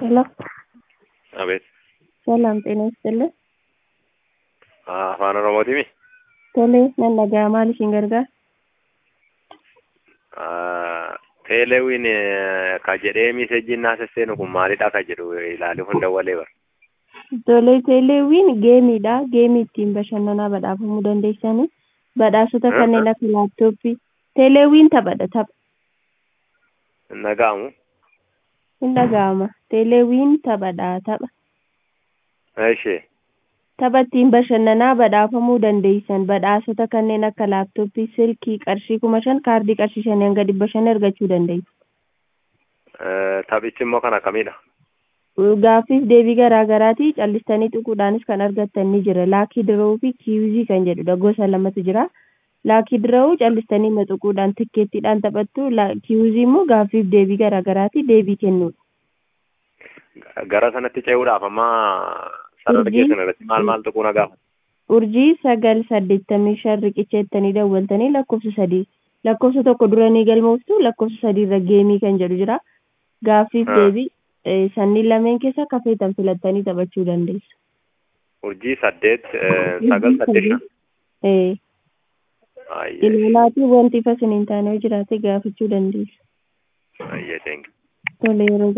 ሄሎ አቤት። ሰላም ጤና ይስጥልኝ። አፋን ኦሮሞቲሚ ቶሌ ነነጋ ማሊሽን ገርጋር teeleewwiin ka jedhee miseejjiin naasesseenu kun maalidha ka jedhu ilaalee hunda walee bar. Tolee teeleewwiin geemiidha. Geemii ittiin bashannanaa badhaafamuu dandeessanii badhaasota kanneen akka laaptooppii. Teeleewwiin taphadha tapha. Hin dhaga'amu. Hin dhaga'ama. Teeleewwiin taphadha tapha. Ishee. Tapha ittiin bashannanaa badhaafamuu dandeessan badhaasota kanneen akka laaptooppii, silkii qarshii 5,000 kaardii qarshii 5 hanga 500 argachuu dandeessu. Taphichi immoo kan akkamiidha? Gaaffiif deebii garaagaraatii callistanii xuquudhaanis kan argattan ni jira. Laakii diroo fi kiiyuzii kan jedhudha. Gosa lamatu jira. Laakii diroo callistanii maxuquudhaan tikkeettiidhaan taphattu. Kiiyuzii immoo gaaffiif deebii garaagaraatii deebii kennuudha. Gara sanatti ce'uudhaaf amma sarara keessan irratti maal tuquu na gaafata? Urjii 985 riqicheettanii dawwaltanii lakkoofsa 3 lakkoofsa tokko duranii galmooftu lakkoofsa 3 irra geemii kan jedhu jira. Gaaffiif deebii sanniin lameen keessa akka feetan filattanii taphachuu dandeessu. Urjii 985. Ilaalaatii wanti ifa isiniin taanee jiraate gaafachuu dandeessu. Ayyee thank you. Tolee yeroo